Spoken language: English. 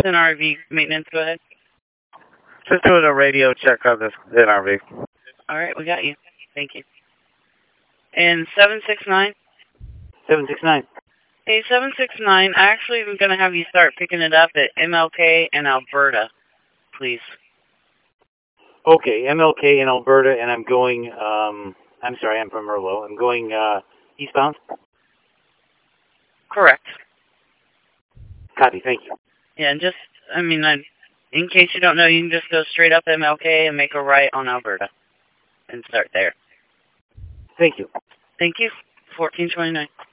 NRV maintenance, go ahead. Just doing a radio check on this NRV. All right, we got you. Thank you. And 769? 769. Hey, 769, I actually am going to have you start picking it up at MLK and Alberta, please. Okay, MLK in Alberta, and I'm going, I'm sorry, I'm from Merlot. I'm going eastbound? Correct. Copy, thank you. Yeah, and just, I mean, in case you don't know, you can just go straight up MLK and make a right on Alberta and start there. Thank you. Thank you. 1429.